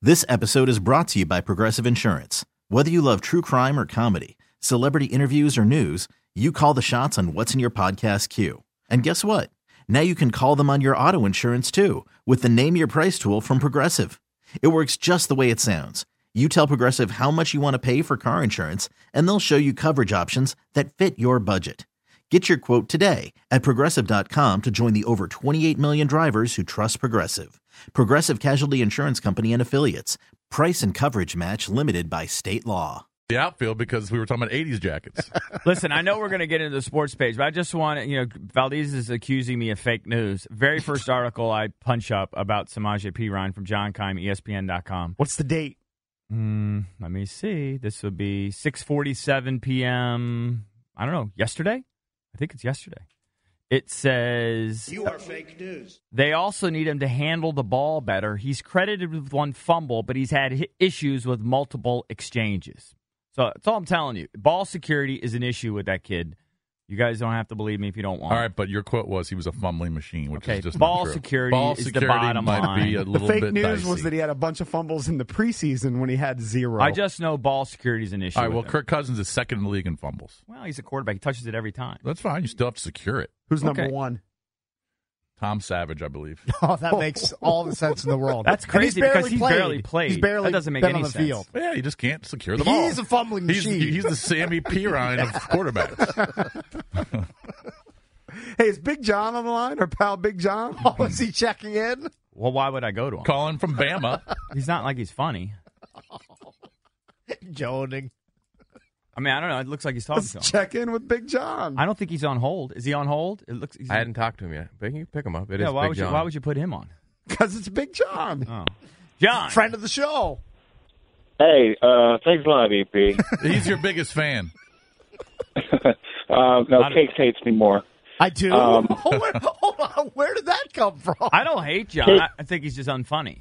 This episode is brought to you by Progressive Insurance. Whether you love true crime or comedy, celebrity interviews or news, you call the shots on what's in your podcast queue. And guess what? Now you can call them on your auto insurance too with the Name Your Price tool from Progressive. It works just the way it sounds. You tell Progressive how much you want to pay for car insurance, and they'll show you coverage options that fit your budget. Get your quote today at Progressive.com to join the over 28 million drivers who trust Progressive. Progressive Casualty Insurance Company and Affiliates. Price and coverage match limited by state law. The outfield because we were talking about 80s jackets. Listen, I know we're going to get into the sports page, but I just want to, Valdez is accusing me of fake news. Very first article I punch up about Samaje Perine from John Keim, ESPN.com. What's the date? Let me see. This would be 6:47 p.m. I don't know, yesterday? I think it's yesterday. It says... You are fake news. They also need him to handle the ball better. He's credited with one fumble, but he's had issues with multiple exchanges. So that's all I'm telling you. Ball security is an issue with that kid. You guys don't have to believe me if you don't want. All right, but your quote was he was a fumbling machine, which is just ball not true. security Ball is security the bottom might line. be a little The fake bit news dicey. was that he had a bunch of fumbles in the preseason when he had zero. I just know ball security is an issue. All right, well, with him. Kirk Cousins is second in the league in fumbles. Well, he's a quarterback. He touches it every time. That's fine. You still have to secure it. Who's number Okay. one? Tom Savage, I believe. Oh, that makes all the sense in the world. That's And crazy because he's barely played. He's barely That doesn't make been any on the sense. field. Yeah, you just can't secure the ball. He's a fumbling machine. He's the Sammy Perine of quarterbacks. Hey, is Big John on the line? Or pal Big John? Oh, is he checking in? Well, why would I go to him? Calling from Bama. He's not like he's funny. Joning. I mean, I don't know. It looks like he's talking to him. Check in with Big John. I don't think he's on hold. Is he on hold? It looks. I hadn't talked to him yet, but you can pick him up. It is Why Big John. why would you put him on? Because it's Big John. Oh, John. Friend of the show. Hey, thanks a lot, EP. He's your biggest fan. No, Cakes hates me more. I do. Hold on. Where did that come from? I don't hate John. I think he's just unfunny.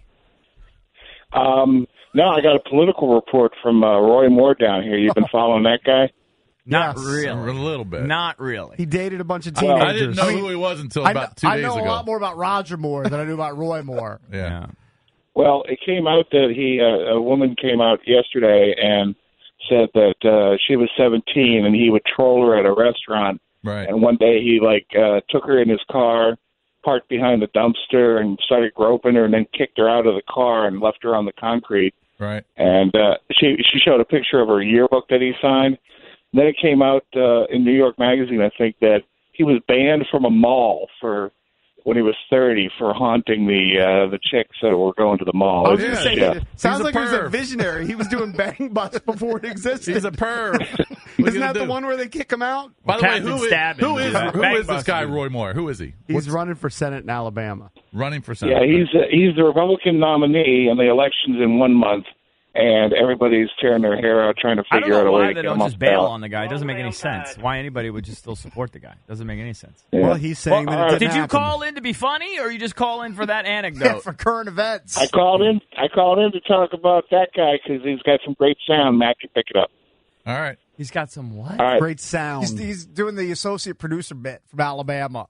No, I got a political report from Roy Moore down here. You've been following that guy? Not Yes. really. A little bit. Not really. He dated a bunch of teenagers. I didn't know who he was until about 2 I days know ago. a lot more about Roger Moore than I knew about Roy Moore. Yeah. Well, it came out that a woman came out yesterday and said that she was 17 and he would troll her at a restaurant. Right. And one day he took her in his car, parked behind the dumpster, and started groping her, and then kicked her out of the car and left her on the concrete. Right. And she showed a picture of her yearbook that he signed. And then it came out in New York Magazine, I think, that he was banned from a mall when he was 30 for haunting the chicks that were going to the mall. I was going to say, Yeah. sounds He's a like he was a perv. visionary. He was doing Bang Bus before it existed. He's a perv. Isn't that the one where they kick him out? By the way, Captain who Stabbing, is dude. this guy, Roy Moore? Who is he? He's running for Senate in Alabama. Running for Senate. Yeah, he's the Republican nominee, and the election's in 1 month, and everybody's tearing their hair out trying to I don't figure out know a way why to they get him don't off just the bail ballot. on the guy. It doesn't make any sense. Why anybody would just still support the guy? Doesn't make any sense. Yeah. Well, he's saying that it didn't Did you happen. call in to be funny, or you just call in for that Yeah, anecdote? for current events. I called in to talk about that guy because he's got some great sound. Matt can pick it up. All right. He's got some what? All right. Great sound. He's doing the associate producer bit from Alabama.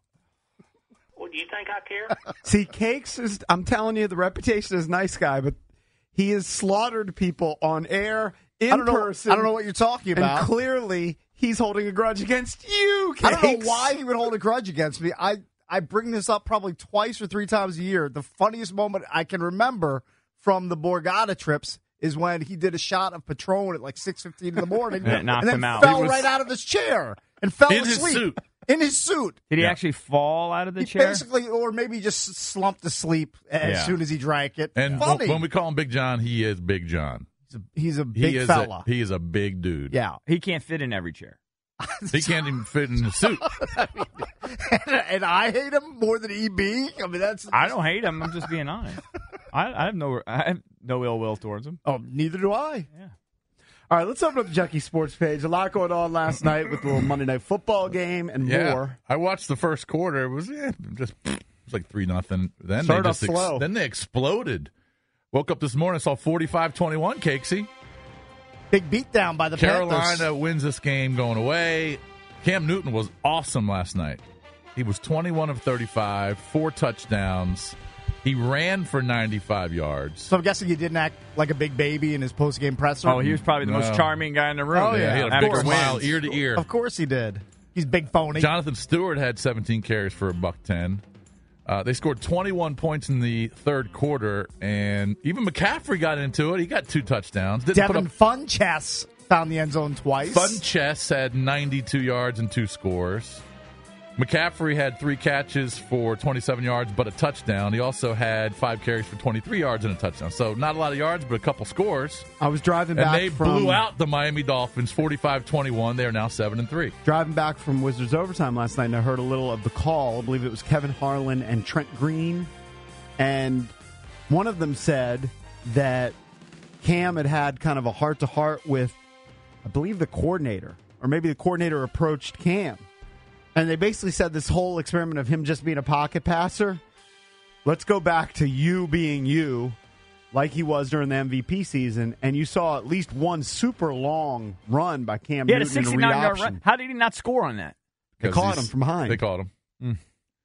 Well, do you think I care? See, Cakes is, I'm telling you, the reputation is nice guy, but he has slaughtered people on air, in I don't know. person. I don't know what you're talking about. And clearly, he's holding a grudge against you, Cakes. I don't know why he would hold a grudge against me. I bring this up probably twice or three times a year. The funniest moment I can remember from the Borgata trips is when he did a shot of Patron at like 6:15 in the morning And it knocked and then him out. fell He was- right out of his chair and fell In his asleep. suit. In his suit. Did he Yeah. actually fall out of the He chair? basically, or maybe just slumped asleep as Yeah. soon as he drank it. And Funny. when we call him Big John, he is Big John. He's a He big is fella. he is a big dude. Yeah. He can't fit in every chair. He can't even fit in the suit. And I hate him more than EB. I mean, that's. I don't hate him. I'm just being honest. I have no ill will towards him. Oh, neither do I. Yeah. All right, let's open up the Junkie Sports page. A lot going on last night with the little Monday Night Football game and more. I watched the first quarter. It was like 3-0. Then Started they off just slow. then they exploded. Woke up this morning, saw 45-21, Cakesy. Big beatdown by the Carolina Panthers. wins this game going away. Cam Newton was awesome last night. He was 21 of 35, 4 touchdowns. He ran for 95 yards. So I'm guessing he didn't act like a big baby in his post-game presser? Oh, he was probably the most charming guy in the room. Oh, yeah. He had a After big smile wins. ear to ear. Of course he did. He's big phony. Jonathan Stewart had 17 carries for $110. They scored 21 points in the third quarter, and even McCaffrey got into it. He got 2 touchdowns. Devin Funchess found the end zone twice. Funchess had 92 yards and 2 scores. McCaffrey had 3 catches for 27 yards, but a touchdown. He also had 5 carries for 23 yards and a touchdown. So not a lot of yards, but a couple scores. I was driving And back they from blew out the Miami Dolphins 45-21. They are now 7-3. driving back from Wizards overtime last night, and I heard a little of the call. I believe it was Kevin Harlan and Trent Green, and one of them said that Cam had kind of a heart-to-heart with, I believe, the coordinator, or maybe the coordinator approached Cam. And they basically said this whole experiment of him just being a pocket passer, let's go back to you being you, like he was during the MVP season, and you saw at least one super long run by Cam He had a Newton in a 69-yard read run. option. How did he not score on that? They caught him from behind. They caught him.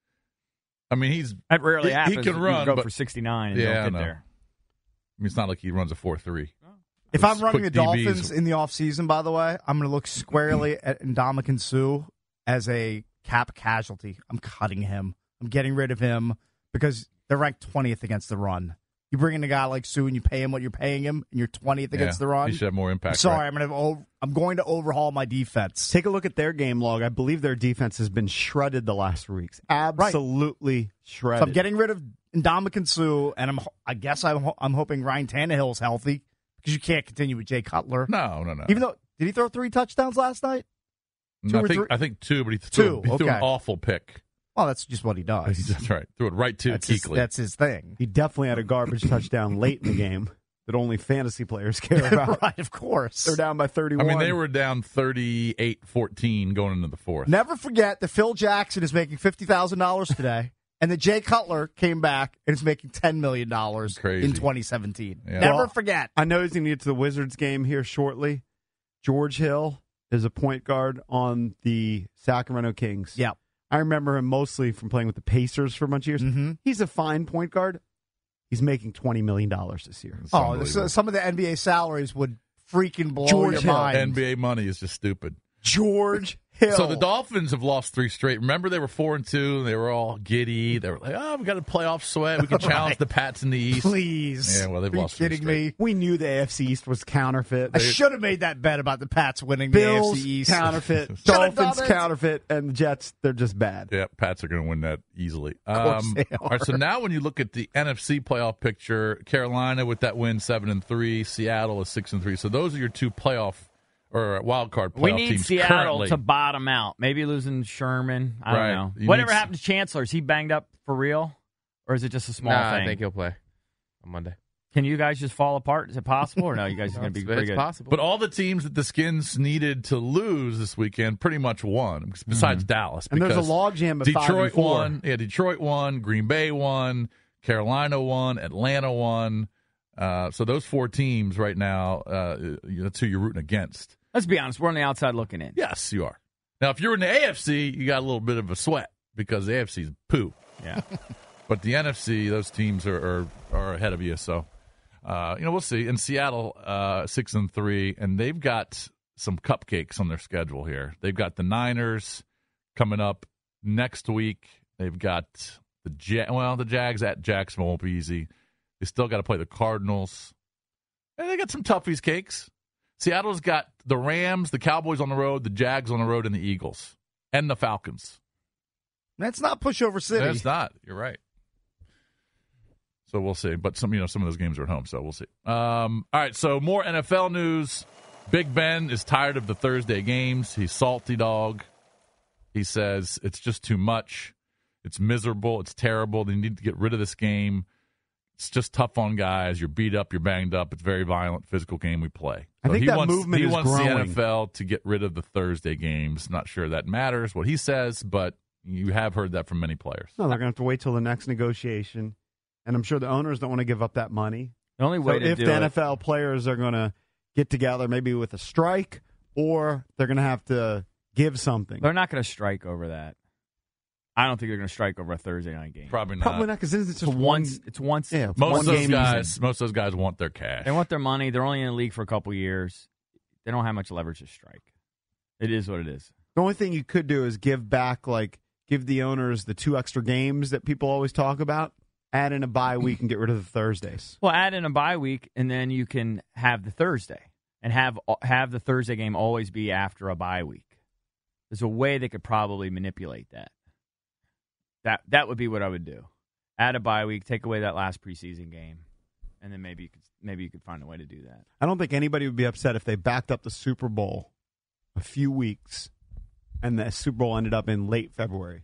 I mean, That rarely he happens. can run, You go but- for 69 and Yeah, I don't get know. there. I mean, it's not like he runs a 4-3. If Those I'm running the quick DBs. Dolphins in the offseason, by the way, I'm going to look squarely at Ndamukong Suh as a cap casualty. I'm cutting him. I'm getting rid of him because they're ranked 20th against the run. You bring in a guy like Suh and you pay him what you're paying him, and you're 20th against the run. He should have more impact. Sorry, right? I'm going to overhaul my defense. Take a look at their game log. I believe their defense has been shredded the last 3 weeks. Absolutely shredded. So I'm getting rid of Ndamukong Suh, and I'm hoping Ryan Tannehill's healthy because you can't continue with Jay Cutler. No. Even though, did he throw 3 touchdowns last night? No, I think 2, but he threw an okay. awful pick. Well, that's just what he does. That's right. Threw it right to Kuechly. That's his thing. He definitely had a garbage touchdown late in the game that only fantasy players care about. Right, of course. They're down by 31. I mean, they were down 38-14 going into the fourth. Never forget that Phil Jackson is making $50,000 today, and that Jay Cutler came back and is making $10 million Crazy. in 2017. Yeah. Never Well, forget. I know he's going to get to the Wizards game here shortly. George Hill is a point guard on the Sacramento Kings. Yeah. I remember him mostly from playing with the Pacers for a bunch of years. Mm-hmm. He's a fine point guard. He's making $20 million this year. It's Oh, unbelievable. some of the NBA salaries would freaking blow George your Hill. mind. NBA money is just stupid. George Hill. So the Dolphins have lost 3 straight. Remember, they were 4-2. They were all giddy. They were like, "Oh, we got a playoff sweat. We can challenge the Pats in the East." Please. Yeah, well, they've Are you lost 3 kidding straight. me? We knew the AFC East was counterfeit. I should have made that bet about the Pats winning Bills the AFC East. counterfeit. Should've Dolphins done it. counterfeit. And the Jets, they're just bad. Yeah, Pats are going to win that easily. Of course they All right, so now when you look at the NFC playoff picture, Carolina with that win 7-3, Seattle is 6-3. So those are your 2 playoff or wild card playoff We need teams Seattle currently. to bottom out. Maybe losing Sherman. I Right. don't know. You Whatever need- happened to Chancellor? Is he banged up for real? Or is it just a small Nah, thing? I think he'll play on Monday. Can you guys just fall apart? Is it possible? Or no, you guys are going to be pretty It's good? possible. But all the teams that the Skins needed to lose this weekend pretty much won, besides Dallas. And there's a because logjam at Detroit 5-4. won. Yeah, Detroit won. Green Bay won. Carolina won. Atlanta won. So those 4 teams right now, that's who you're rooting against. Let's be honest. We're on the outside looking in. Yes, you are. Now, if you're in the AFC, you got a little bit of a sweat because the AFC's poo. Yeah. But the NFC, those teams are ahead of you. So, we'll see. In Seattle, 6-3, and they've got some cupcakes on their schedule here. They've got the Niners coming up next week. They've got the Jags at Jacksonville won't be easy. They still got to play the Cardinals. And they got some toughies cakes. Seattle's got the Rams, the Cowboys on the road, the Jags on the road, and the Eagles. And the Falcons. That's not pushover city. That's not. You're right. So we'll see. But some of those games are at home, so we'll see. All right, so more NFL news. Big Ben is tired of the Thursday games. He's salty dog. He says it's just too much. It's miserable. It's terrible. They need to get rid of this game. It's just tough on guys. You're beat up. You're banged up. It's a very violent, physical game we play. I think that movement he is wants growing. the NFL to get rid of the Thursday games. Not sure that matters what he says, but you have heard that from many players. No, they're going to have to wait till the next negotiation. And I'm sure the owners don't want to give up that money. The only way So to if do the it, NFL players are going to get together maybe with a strike, or they're going to have to give something. they're not going to strike over that. I don't think they're going to strike over a Thursday night game. Probably not. Probably not because it's just once. It's once. Yeah, Most one of game those guys want their cash. They want their money. They're only in the league for a couple years. They don't have much leverage to strike. It is what it is. The only thing you could do is give the owners the 2 extra games that people always talk about. Add in a bye week and get rid of the Thursdays. Well, add in a bye week, and then you can have the Thursday and have the Thursday game always be after a bye week. There's a way they could probably manipulate that. That would be what I would do. Add a bye week, take away that last preseason game, and then maybe you could find a way to do that. I don't think anybody would be upset if they backed up the Super Bowl a few weeks and the Super Bowl ended up in late February.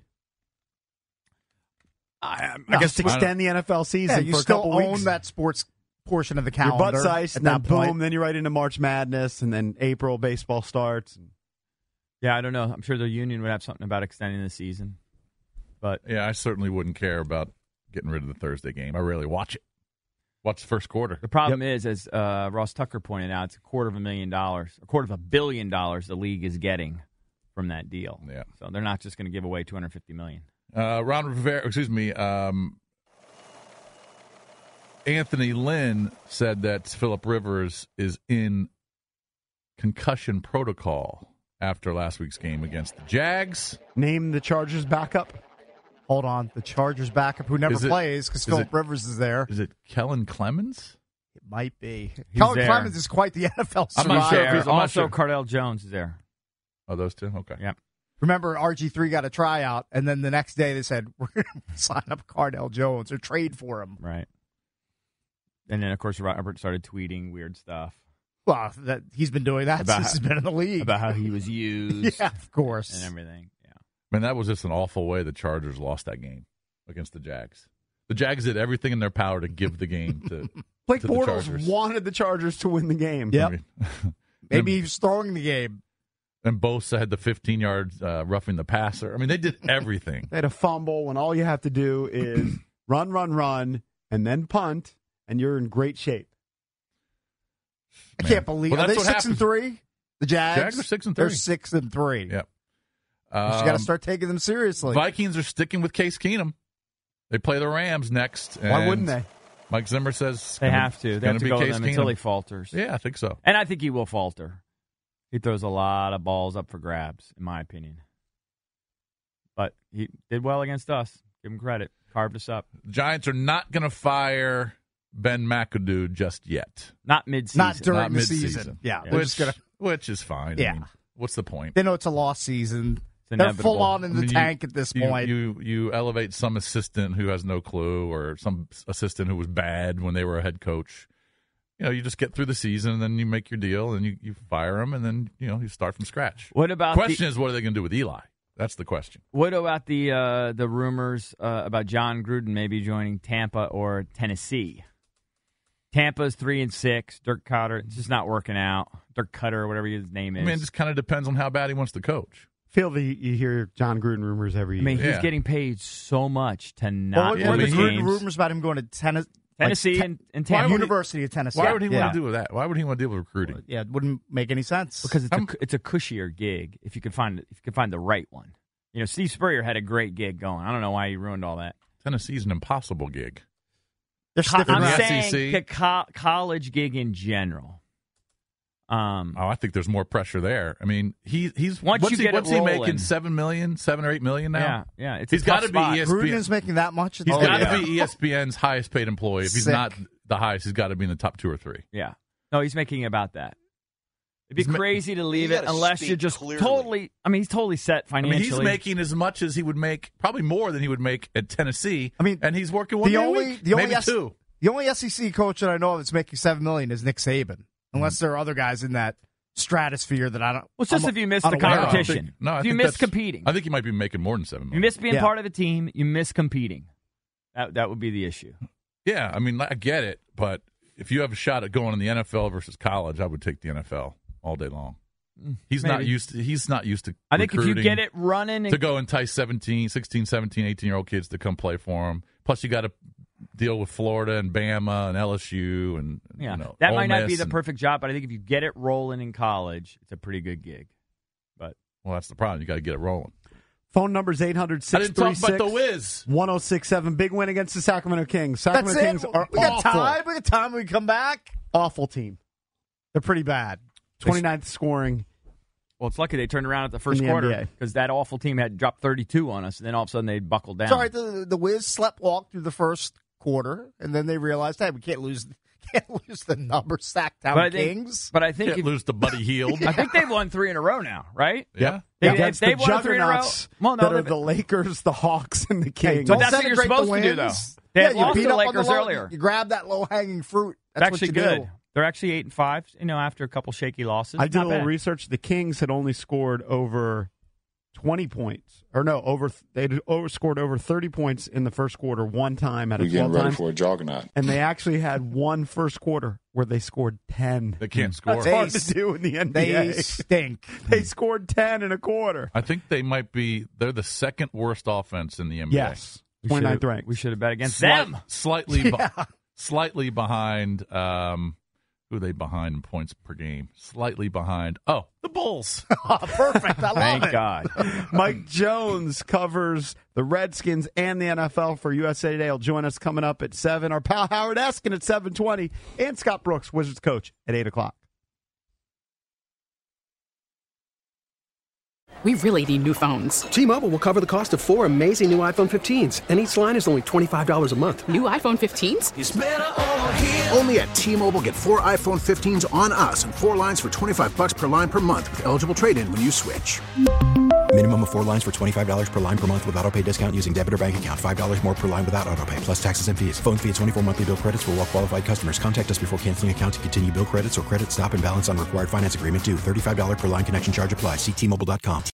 I guess to extend the NFL season you for a still couple own weeks. that sports portion of the Your calendar. butt's iced, at and then that boom, point. then you're right into March Madness, and then April baseball starts. Yeah, I don't know. I'm sure the union would have something about extending the season. But yeah, I certainly wouldn't care about getting rid of the Thursday game. I rarely watch it. Watch the first quarter. The problem is, as Ross Tucker pointed out, it's $250 million the league is getting from that deal. Yeah. So they're not just going to give away $250 million. Ron Rivera, Anthony Lynn said that Phillip Rivers is in concussion protocol after last week's game against the Jags. Name the Chargers backup. Hold on. The Chargers backup who never plays because Phillip Rivers is there. Is it Kellen Clemens? It might be. He's Kellen there. Clemens is quite the NFL I'm not sure if survivor. he's- I'm not Also, sure. Cardell Jones is there. Oh, those two? Okay. Yep. Remember, RG3 got a tryout, and then the next day they said, we're going to sign up Cardell Jones or trade for him. Right. And then, of course, Robert started tweeting weird stuff Well, he's been doing that About since he's been in the league. about how he was used Yeah, of course. and everything. Yeah. Man, that was just an awful way the Chargers lost that game against the Jags. The Jags did everything in their power to give the game to Blake to the Bortles Chargers. wanted the Chargers to win the game. Yep. I mean, Maybe he was throwing the game. and Bosa had the 15 yards roughing the passer. I mean, they did everything. They had a fumble when all you have to do is run, and then punt, and you're in great shape. I Man. can't believe Well, Are that's they what 6-3? The Jags? Jags are 6-3. They're 6-3. Yep. You got to start taking them seriously. Vikings are sticking with Case Keenum. They play the Rams next. Why and wouldn't they? Mike Zimmer says They have to. They have to go with him until he falters. Yeah, I think so. And I think he will falter. He throws a lot of balls up for grabs, in my opinion. But he did well against us. Give him credit. Carved us up. Giants are not going to fire Ben McAdoo just yet. Not mid-season. Not during Not the mid-season. season. Yeah. They're Which, just gonna, which is fine. Yeah. I mean, what's the point? they know it's a lost season. It's They're inevitable. full on in the I mean, tank at this point. You elevate some assistant who has no clue, or some assistant who was bad when they were a head coach. You know, you just get through the season, and then you make your deal, and you fire him, and then you start from scratch. What about Question is, what are they going to do with Eli? That's the question. What about the rumors about John Gruden maybe joining Tampa or Tennessee? Tampa's 3-6. Dirk Cutter, it's just not working out. Dirk Cutter, whatever his name is. I mean, it just kind of depends on how bad he wants to coach. You hear John Gruden rumors every year. he's Yeah. getting paid so much to not What are win the games. rumors about him going to Tennessee and Why Tampa. would he- University of Tennessee? Why would he Yeah. want to do with that? Why would he want to deal with recruiting? Yeah, it wouldn't make any sense. Because it's a cushier gig if you can find the right one. You know, Steve Spurrier had a great gig going. I don't know why he ruined all that. Tennessee's an impossible gig. they're sticking I'm the around. saying SEC? college gig in general. I think there's more pressure there. I mean, he's Once what's you he, get it what's he making? rolling. $7 or $8 million now. Yeah. It's He's got to to be Gruden ESPN. is making that much. He's got to be ESPN's highest paid employee. If he's Sick. not the highest, he's got to be in the top 2 or 3. Yeah. No, he's making about that. It'd be He's crazy to leave You it gotta unless speak you're just clearly. totally. I mean, he's totally set I mean, financially. he's making as much as he would make, probably more than he would make at Tennessee. I mean, and he's working one the day a only week, the only maybe S- 2. the only SEC coach that I know of that's making $7 million is Nick Saban. Unless there are other guys in that stratosphere that I don't. Well, it's just I'm if you miss the unaware of. competition. I If you think miss that's- competing. I think he might be making more than $7 million. You miss being Yeah. part of a team. You miss competing. That would be the issue. Yeah, I mean, I get it, but if you have a shot at going in the NFL versus college, I would take the NFL all day long. He's not Maybe. used to I think if you recruiting get it running, to go entice 16, 17, 18-year-old kids to come play for him. Plus, you got to deal with Florida and Bama and LSU and that Ole might not Miss be the and- perfect job, but I think if you get it rolling in college, it's a pretty good gig. But Well, that's the problem. You got to get it rolling. Phone number's 800-636-1067. Big win against the Sacramento Kings. Sacramento Kings are we got awful. time. We got time. We come back. Awful team. They're pretty bad. 29th scoring. Well, it's lucky they turned around at the first In the quarter NBA. because that awful team had dropped 32 on us, and then all of a sudden they buckled down. Sorry, the Wiz slept walk through the first quarter, and then they realized, hey, we can't lose the number Sacktown Kings. But I think Can't lose to Buddy Hield. I think they've won 3 in a row now, right? Yeah. Against they've the won 3 in a row. juggernauts Well, no, that are they've- the Lakers, the Hawks, and the Hey, Kings. don't But that's what you're celebrate supposed the to do, though. wins. They Yeah, had you lost beat to the up on Lakers low- earlier. You grab that low-hanging fruit. That's actually what you good. do. They're actually 8-5. After a couple shaky losses. I did Not a little bad. research. The Kings had only scored over 20 points. They'd scored over 30 points in the first quarter one time at a 12 times. for a juggernaut. And they actually had one first quarter where they scored 10. They can't score. That's hard to do in the NBA. They stink. They scored 10 in a quarter. I think they're the second worst offense in the NBA. Yes. 29th ranked. We should have bet against them. Slightly behind. Who are they behind in points per game? Slightly behind. Oh, the Bulls. Perfect. I love Thank it. God. Mike Jones covers the Redskins and the NFL for USA Today. He'll join us coming up at 7. Our pal Howard Eskin at 7:20. And Scott Brooks, Wizards coach, at 8 o'clock. We really need new phones. T-Mobile will cover the cost of 4 amazing new iPhone 15s, and each line is only $25 a month. New iPhone 15s? It's better over here. Only at T-Mobile, get 4 iPhone 15s on us and 4 lines for $25 per line per month with eligible trade-in when you switch. Minimum of 4 lines for $25 per line per month with autopay discount using debit or bank account. $5 more per line without autopay, plus taxes and fees. Phone fee at 24 monthly bill credits for well-qualified customers. Contact us before canceling account to continue bill credits or credit stop and balance on required finance agreement due. $35 per line connection charge applies. See T-Mobile.com.